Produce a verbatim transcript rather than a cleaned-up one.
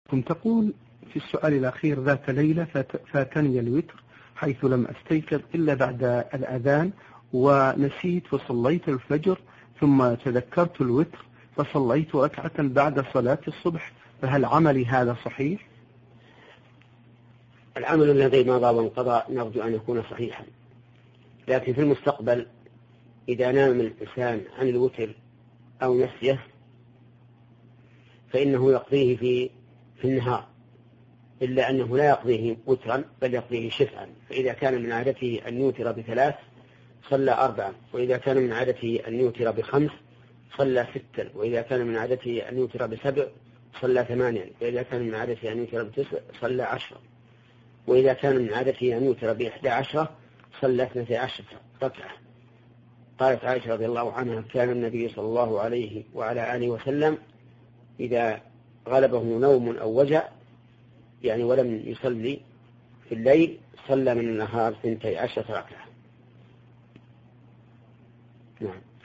كنت تقول في السؤال الأخير: ذات ليلة فاتني الوتر حيث لم أستيقظ إلا بعد الأذان ونسيت وصليت الفجر، ثم تذكرت الوتر فصليت ركعة بعد صلاة الصبح، فهل عملي هذا صحيح؟ العمل الذي مضى وانقضى نرجو أن يكون صحيحا، لكن في المستقبل إذا نام الإنسان عن الوتر أو نسيه فإنه يقضيه في في النهار، إلا أنه لا يقضيه وترا بل يقضيه شفعا. فإذا كان من عادته أن يوتر بثلاث صلى أربعا، وإذا كان من عادته أن يوتر بخمس صلى ستا، وإذا كان من عادته أن يوتر بسبع صلى ثمانيا، وإذا كان من عادته أن يوتر بتسع صلى عشرا، وإذا كان من عادته أن يوتر بإحدى عشرة صلى اثنتي عشرة ركعة. قالت عائشة رضي الله عنها: كان النبي صلى الله عليه وعلى آله وسلم إذا غلبه نوم أو وجع يعني ولم يصلي في الليل صلى من النهار اثنتي عشرة ركعة. نعم.